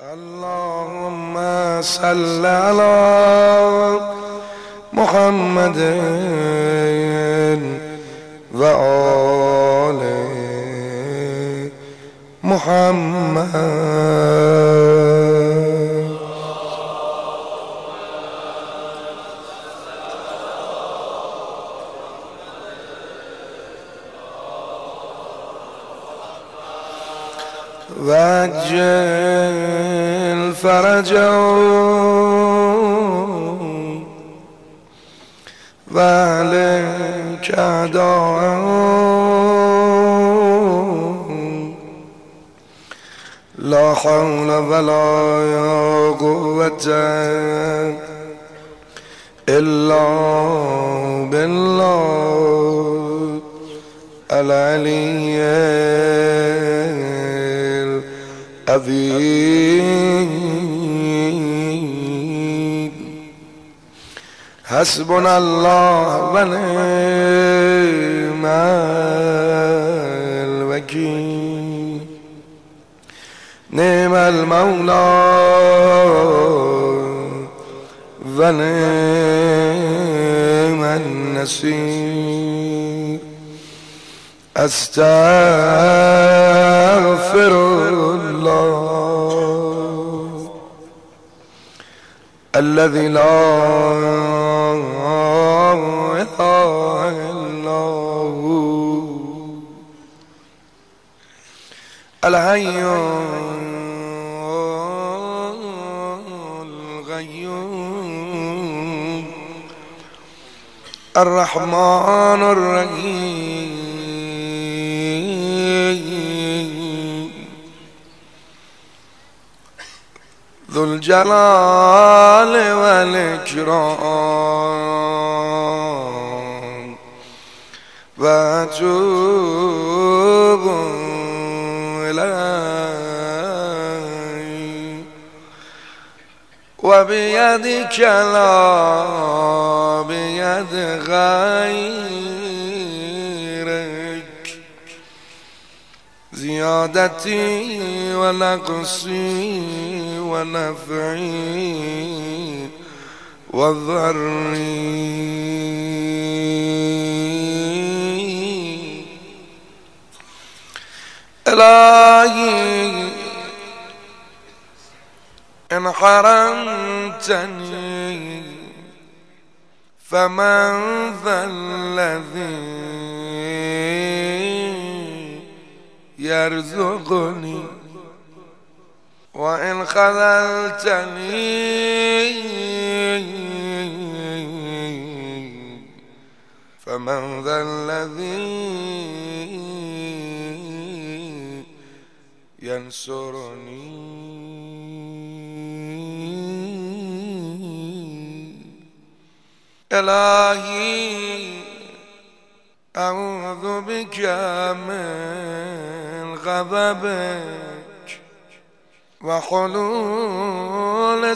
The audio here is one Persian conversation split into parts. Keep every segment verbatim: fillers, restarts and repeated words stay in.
اللهم صل على محمد و آل محمد. وعجل فرجهم وعليك أعداءهم. لا حول ولا قوة إلا بالله العلي العظيم. حسبنا الله ونعم الوكيل. نعم المولى ونعم النصير. أستغفر الله الذي لا إله إلا هو الحي القيوم الرحمن الرحيم ذو الجلال والإكرام. وأتوب إليه وبيدك لا بيد غيرك زيادتي ونقصي ونفعي وضري. إلهي إن حرمتني فمن ذا الذي يرزقني وإن خذلتني فمن ذا الذي ينصرني. إلهي أعوذ بك من غضبك وحلول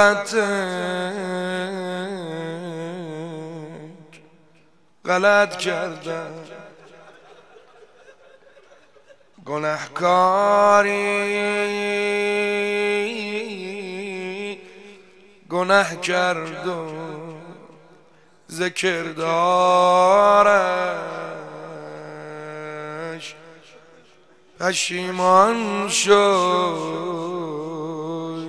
سخطك. غلط کردم گناهکاری گناه کردم ذکر دارش پشیمان شد.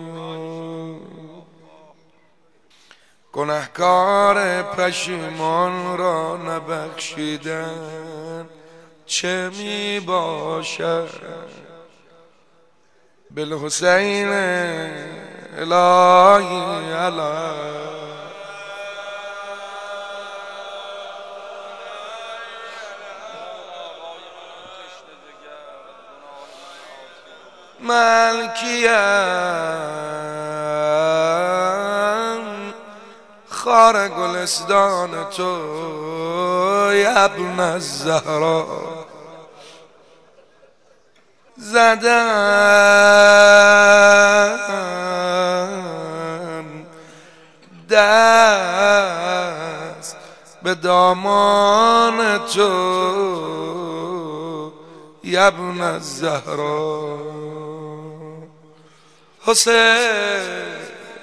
گناهکار پشیمان را نبخشیدن چه می باشد. بالحسین الهی علی ملکیم خار گلستان تو ابن الزهرا. زدم دست به دامان تو ابن الزهرا. حسین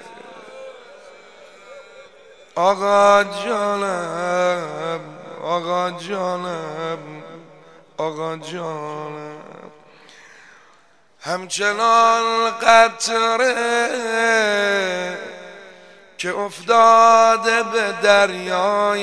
آقا جانم آقا جانم آقا جانم همچنان قطره که افتاده به دریای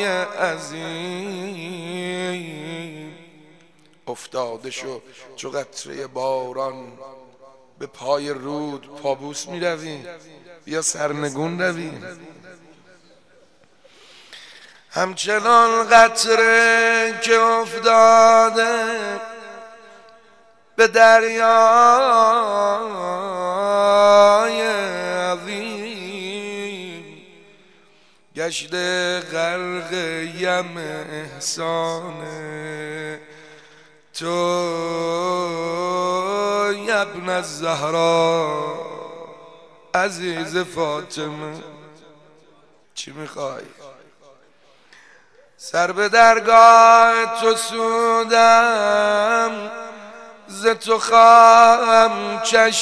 عظیم افتاده شو چو قطره باران به پای رود پابوس می روی یا سرنگون روی همچنان قطره که افتاده به دریای عظیم گشته غرق یم احسان تو ابن الزهرا عزیز فاطمه. چی میخوای؟ سر به درگاه تو سودم ز تو خواهم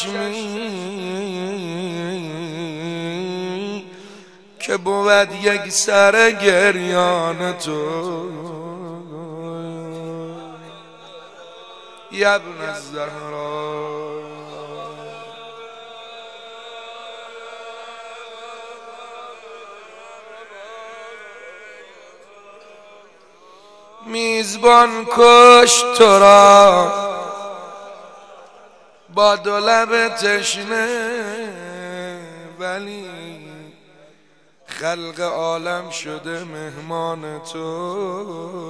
چشمی که بود یک سر گریان تو یا ابن الزهرا. میزبان کشت تو را با دو لب تشنه ولی خلق عالم شده مهمان تو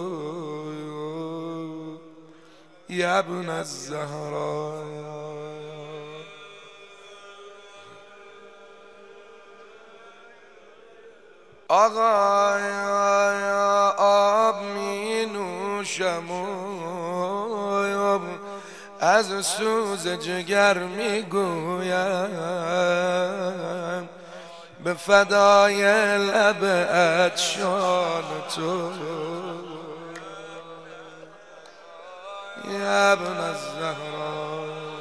یا ابن الزهرا. آقا آب می نوشم و از سوز جگر می گویم به فدای لب عطشان تو یا ابن الزهرا.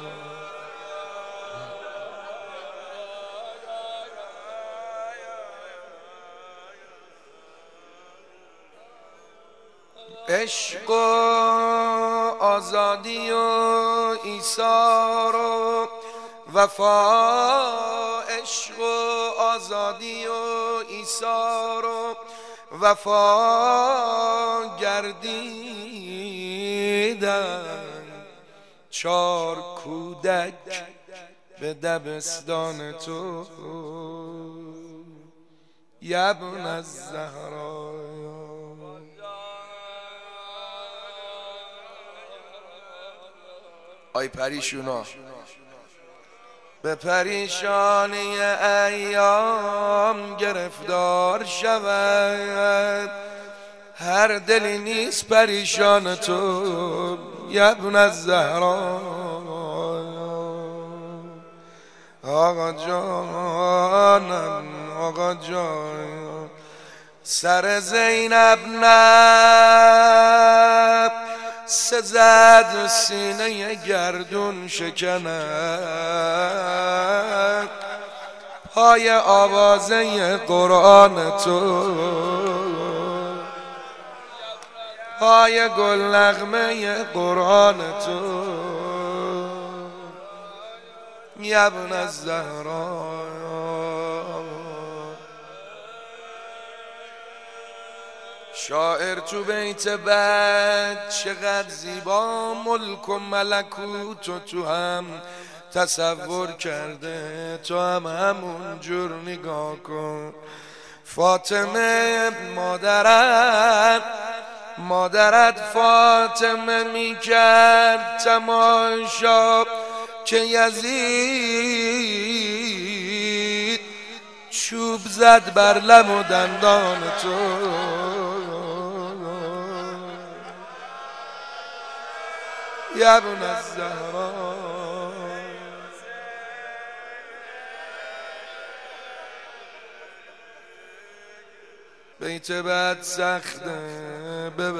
عشق و آزادی و ایثار و وفا عشق و آزادی و ایثار و وفا گردیدن چار کودک به دبستان تو یا ابن الزهرا. آی پریشونا به پریشانی ایام گرفتار شود هر دلی نیست پریشان تو یا ابن الزهرا. آقا جانم آقا جان سر زینب نب سزد سینه گردون شکند پای آوازه قرآن تو پای گل نغمه قرآن تو یا ابن الزهرا. شاعر تو بیت بعد چقدر زیبا ملک و ملکوت و تو هم تصور کرده تو هم همون جور نگاه کن. فاطمه مادرت مادرت فاطمه میکرد تماشا که یزید چوب زد بر لب و دندان تو یا ابن الزهرا. بیت بعد سخته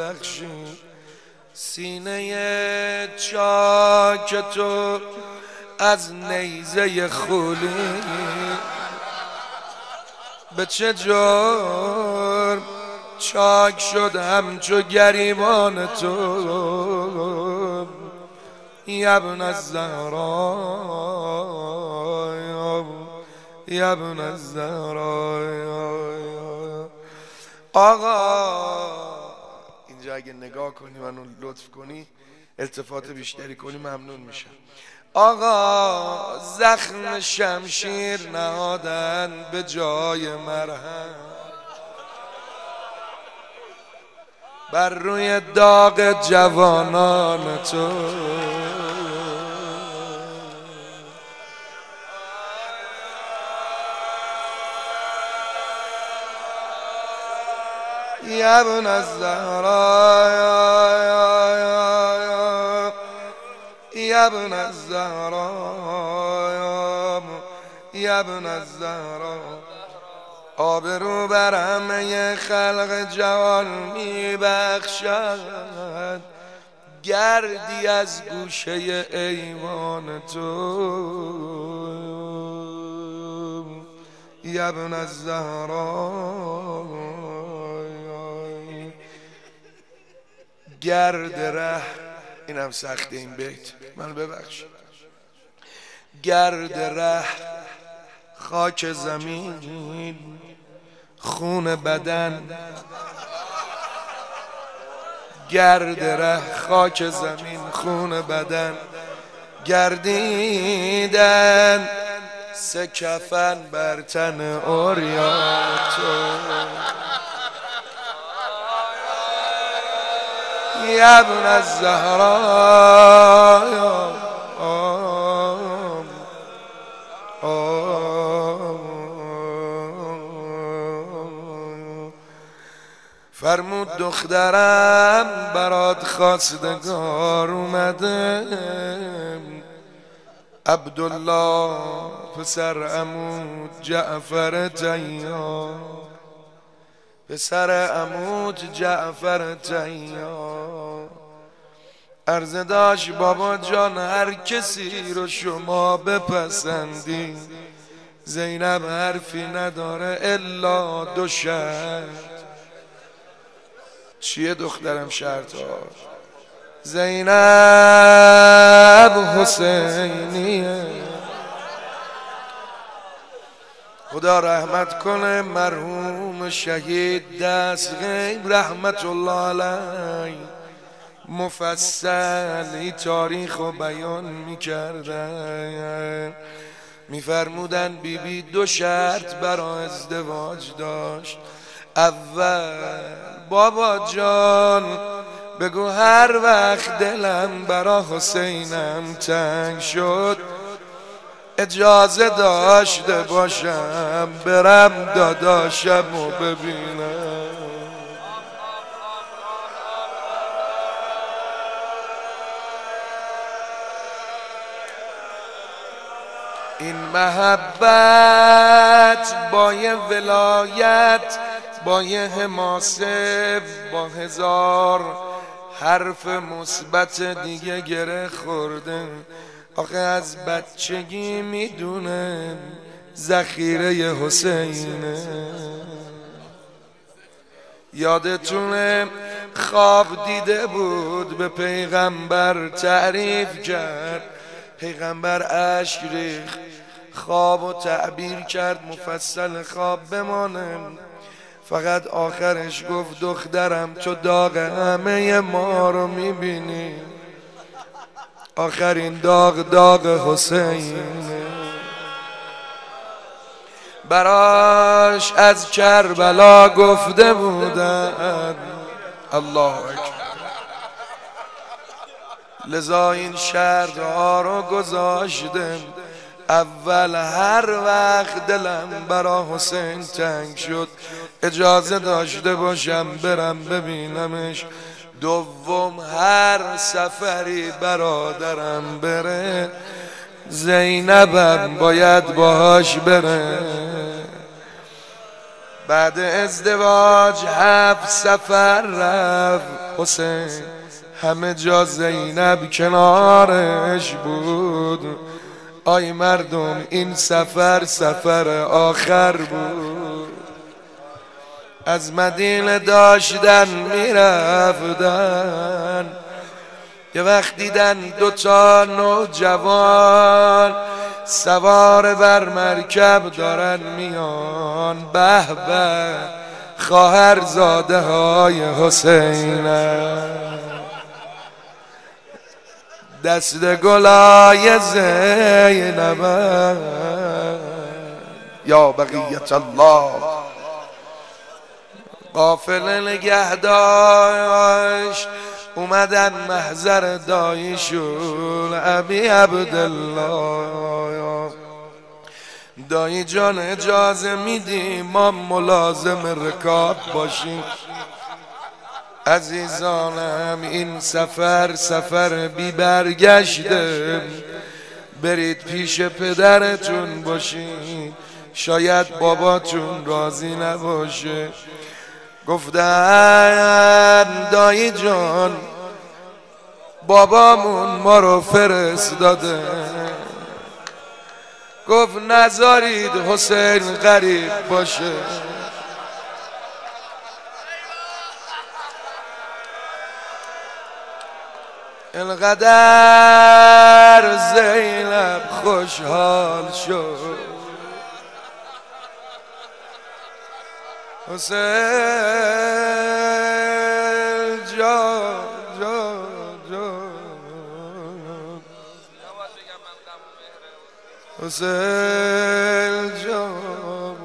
ببخشید سینه چاک تو از نیزه خولی به چه جرم چاک شد همچو گریبان تو یا ابن الزهرا یا ابن الزهرا. آقا اینجا اگه نگاه کنی منو لطف کنی التفات بیشتری کنی ممنون میشم. آقا زخم شمشیر نهادن به جای مرهم بر روی داغ جوانان تو یا ابن الزهرا یا ابن الزهرا یا ابن الزهرا. آبرو بر همه خلق جوان میبخشد گردی از گوشه ایوان تو یا ابن الزهرا. گرد ره اینم سخته این بیت من ببخش. گرد ره خاک زمین خون بدن گرد ره خاک زمین خون بدن گردیدن سه کفن بر تن عریان تو یا ابن الزهرا. فرمود دخترم برات خواستگار اومده عبدالله پسر عمود جعفر طیار پسر عمود جعفر طیار. عرض داشت بابا جان هر کسی رو شما بپسندی زینب حرفی نداره الا دو شرط. چیه دخترم شرط ها؟ زینب حسینیه. خدا رحمت کنه مرحوم شهید دست غیب رحمت الله علیه مفصلی تاریخ و بیان میکردن میفرمودن بی بی دو شرط برای ازدواج داشت. اول بابا جان بگو هر وقت دلم برا حسینم تنگ شد اجازه داشته باشم برم داداشم و ببینم. این محبت با یه ولایت با یه حماسه با هزار حرف مثبت دیگه گره خورده. آخه از بچگی میدونه ذخیره حسینه. یادتونه خواب دیده بود به پیغمبر تعریف کرد پیغمبر اشک ریخت خواب و تعبیر کرد مفصل خواب بمانه فقط آخرش گفت دخترم تو داغ همه ما رو میبینی آخرین داغ داغ حسینه. براش از کربلا گفته بودن الله اکبر لذا این شرط ها رو گذاشتم. اول هر وقت دلم برا حسین تنگ شد اجازه داشته باشم برم ببینمش. دوم هر سفری برادرم بره زینبم باید باهاش بره. بعد ازدواج هفت سفر رفت حسین همه جا زینب کنارش بود آی مردم این سفر سفر آخر بود. از مدینه داشتن میرفتن، یه وقت دیدن دوتا نوجوان سوار بر مرکب دارن میان. به به خواهرزاده های حسین، دست گلای زینب یا بقیت الله. قافله نگه داشت اومدن محضر داییشون ابی عبدالله. دایی جان اجازه میدی ما ملازم رکاب باشیم؟ عزیزانم این سفر سفر بی برگشته، برید پیش پدرتون باشین، شاید باباتون راضی نباشه. گفتن دایی جان بابامون ما رو فرستاده، گفت نذارید حسین غریب باشه. اینقدر زینب خوشحال شد، حسین جان جان جان حسین جان.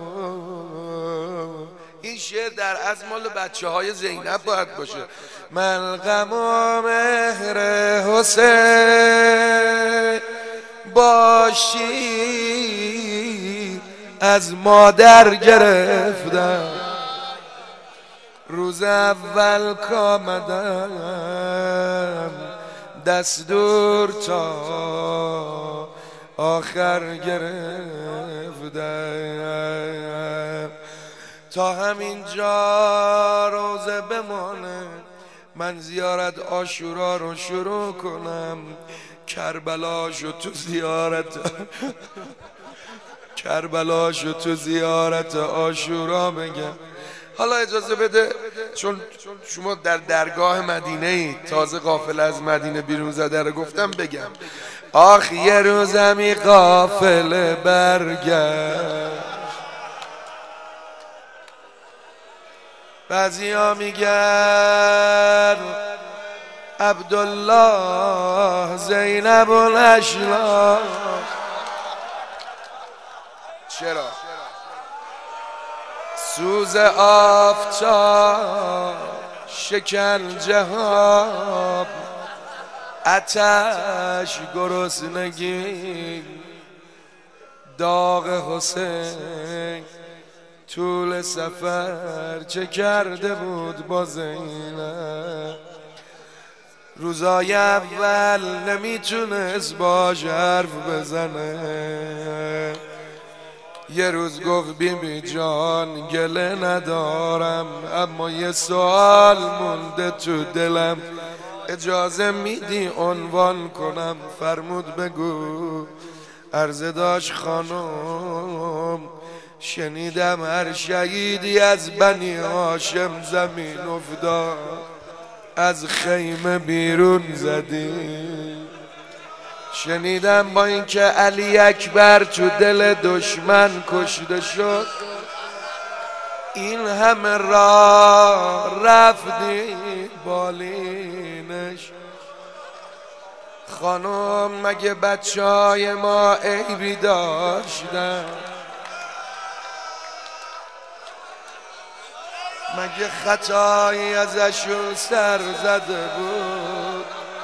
این شعر در از مال بچه های زینب باید باشه. ملغم و مهر حسین باشی از مادر گرفتم، روز اول کامدم دستور تا آخر گرفتم. تا همینجا روزه بمانه من زیارت عاشورا رو شروع کنم، کربلاشو تو زیارت کربلاشو تو زیارت عاشورا بگم. حالا اجازه بده چون شما در درگاه مدینه ای، تازه قافله از مدینه بیرون زده رو گفتم بگم. آخ یه روزمی قافله برگشت، بعضی ها میگن عبدالله زینب الاشلا. چرا؟ سوز آفتاب شکنجه ها، آتش گرسنگی، داغ حسین طول سفر چه کرده بود با زینب. روزای اول نمیتونست باش حرف بزنه، یه روز گفت بی بی جان گله ندارم اما یه سوال مونده تو دلم، اجازه میدی عنوان کنم؟ فرمود بگو. عرضه داشت خانم شنیدم هر شهیدی از بنی هاشم زمین افتاد از خیمه بیرون زدی. شنیدم با اینکه علی اکبر تو دل دشمن کشته شد این همه راه رفتی بالینش. خانم مگه بچه های ما عیبی داشتن؟ مگه خطایی ازشون سر زده بود؟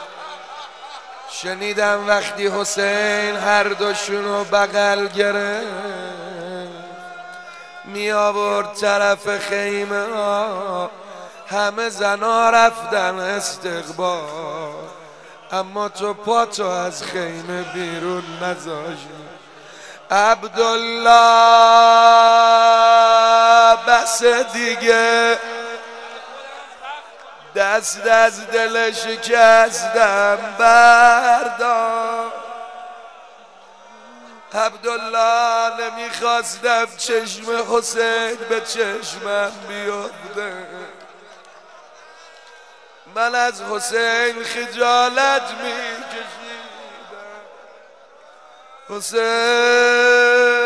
شنیدم وقتی حسین هر دوشونو بغل گرفت می آورد طرف خیمه ها، همه زنا رفتن استقبال، اما تو پاتو از خیمه بیرون نذاشتی. عبدالله بس دیگه، دست از دل شکستم بردار، عبدالله نمیخواستم چشم حسین به چشمم بیفته، من از حسین خجالت میکشیدم. حسین